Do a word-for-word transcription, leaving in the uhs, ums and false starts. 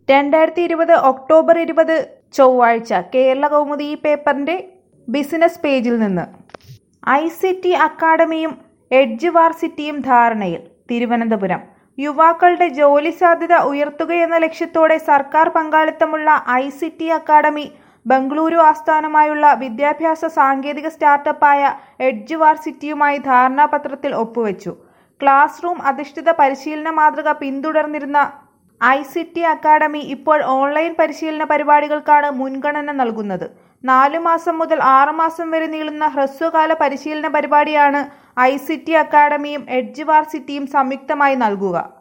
രണ്ടായിരത്തി ഇരുപത് ഒക്ടോബർ ഇരുപത് ചൊവ്വാഴ്ച കേരള കൗമുദി ഈ പേപ്പറിന്റെ ബിസിനസ് പേജിൽ നിന്ന്. ഐ സി ടി അക്കാഡമിയും എഡ്ജ് വാർസിറ്റിയും ധാരണയിൽ. തിരുവനന്തപുരം. യുവാക്കളുടെ ജോലി സാധ്യത ഉയർത്തുകയെന്ന ലക്ഷ്യത്തോടെ സർക്കാർ പങ്കാളിത്തമുള്ള I C T academy Bengaluru ആസ്ഥാനമായുള്ള വിദ്യാഭ്യാസ സാങ്കേതിക സ്റ്റാർട്ടപ്പായ എഡ്ജ് വാർസിറ്റിയുമായി ധാരണാപത്രത്തിൽ ഒപ്പുവെച്ചു. ക്ലാസ് റൂം അധിഷ്ഠിത പരിശീലന മാതൃക പിന്തുടർന്നിരുന്ന ഐ സി ടി അക്കാഡമി ഇപ്പോൾ ഓൺലൈൻ പരിശീലന പരിപാടികൾക്കാണ് മുൻഗണന നൽകുന്നത്. നാലു മാസം മുതൽ ആറു മാസം വരെ നീളുന്ന ഹ്രസ്വകാല പരിശീലന പരിപാടിയാണ് ഐ സി ടി അക്കാഡമിയും എഡ്ജ് വാർസിറ്റിയും സംയുക്തമായി നൽകുക.